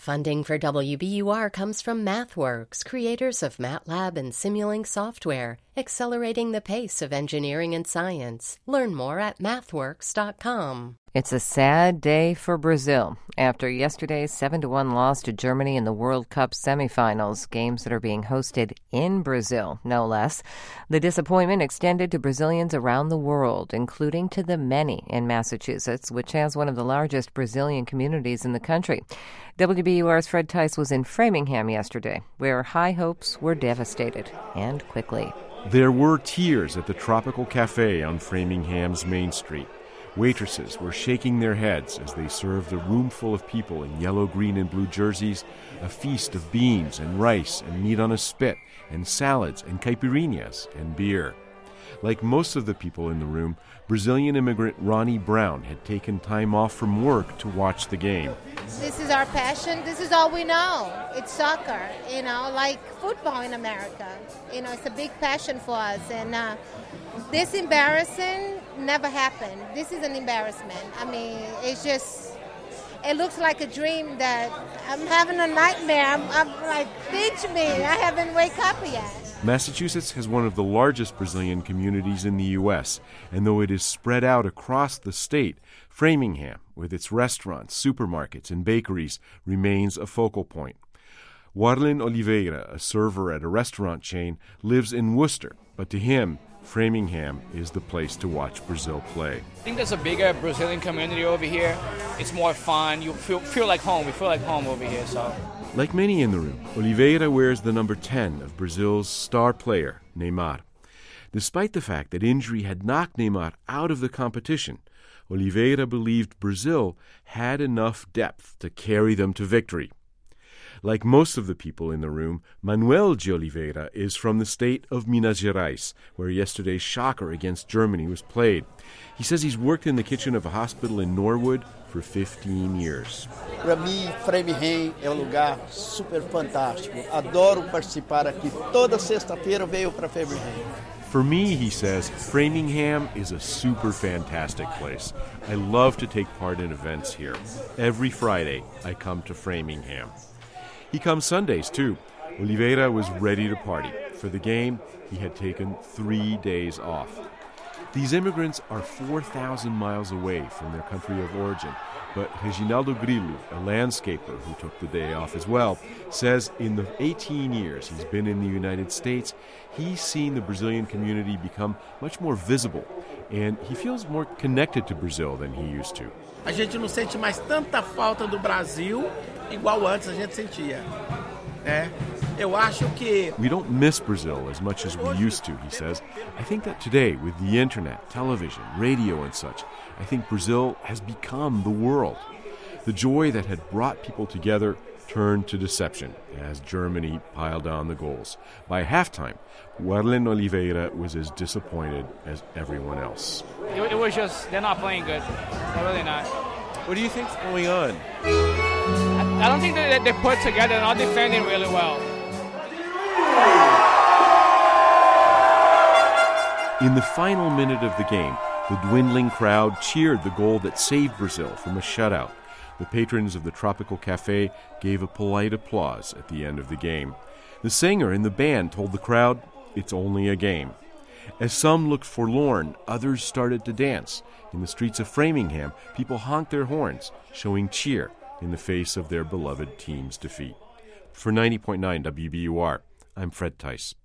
Funding for WBUR comes from MathWorks, creators of MATLAB and Simulink software, accelerating the pace of engineering and science. Learn more at mathworks.com. It's a sad day for Brazil after yesterday's 7-1 loss to Germany in the World Cup semifinals, games that are being hosted in Brazil, no less. The disappointment extended to Brazilians around the world, including to the many in Massachusetts, which has one of the largest Brazilian communities in the country. WBUR's Fred Tice was in Framingham yesterday, where high hopes were devastated, and quickly. There were tears at the Tropical Cafe on Framingham's Main Street. Waitresses were shaking their heads as they served a room full of people in yellow, green, and blue jerseys, a feast of beans and rice and meat on a spit, and salads and caipirinhas and beer. Like most of the people in the room, Brazilian immigrant Ronnie Brown had taken time off from work to watch the game. This is our passion. This is all we know. It's soccer, like football in America. It's a big passion for us. And this embarrassing never happened. This is an embarrassment. It looks like a dream that I'm having a nightmare. I'm like, pinch me. I haven't wake up yet. Massachusetts has one of the largest Brazilian communities in the U.S., and though it is spread out across the state, Framingham, with its restaurants, supermarkets, and bakeries, remains a focal point. Warlen Oliveira, a server at a restaurant chain, lives in Worcester, but to him, Framingham is the place to watch Brazil play. I think there's a bigger Brazilian community over here. It's more fun. You feel like home. We feel like home over here. So, like many in the room, Oliveira wears the number 10 of Brazil's star player, Neymar. Despite the fact that injury had knocked Neymar out of the competition, Oliveira believed Brazil had enough depth to carry them to victory. Like most of the people in the room, Manuel de Oliveira is from the state of Minas Gerais, where yesterday's shocker against Germany was played. He says he's worked in the kitchen of a hospital in Norwood for 15 years. Para mim, Framingham é lugar super fantástico. Adoro participar aqui. Toda sexta-feira eu venho para Framingham. For me, he says, Framingham is a super fantastic place. I love to take part in events here. Every Friday, I come to Framingham. He comes Sundays, too. Oliveira was ready to party. For the game, he had taken 3 days off. These immigrants are 4,000 miles away from their country of origin, but Reginaldo Grillo, a landscaper who took the day off as well, says in the 18 years he's been in the United States, he's seen the Brazilian community become much more visible, and he feels more connected to Brazil than he used to. A gente não sente mais tanta falta do Brasil igual antes a gente sentia. Eu acho que we don't miss Brazil as much as we used to, he says. I think that today, with the internet, television, radio and such, I think Brazil has become the world. The joy that had brought people together turned to deception as Germany piled on the goals. By halftime, Warlen Oliveira was as disappointed as everyone else. it was just, they're not playing good. They're really not. What do you think's going on? I don't think that they're put together. They're not defending really well. In the final minute of the game, the dwindling crowd cheered the goal that saved Brazil from a shutout. The patrons of the Tropical Cafe gave a polite applause at the end of the game. The singer in the band told the crowd, it's only a game. As some looked forlorn, others started to dance. In the streets of Framingham, people honked their horns, showing cheer in the face of their beloved team's defeat. For 90.9 WBUR, I'm Fred Tice.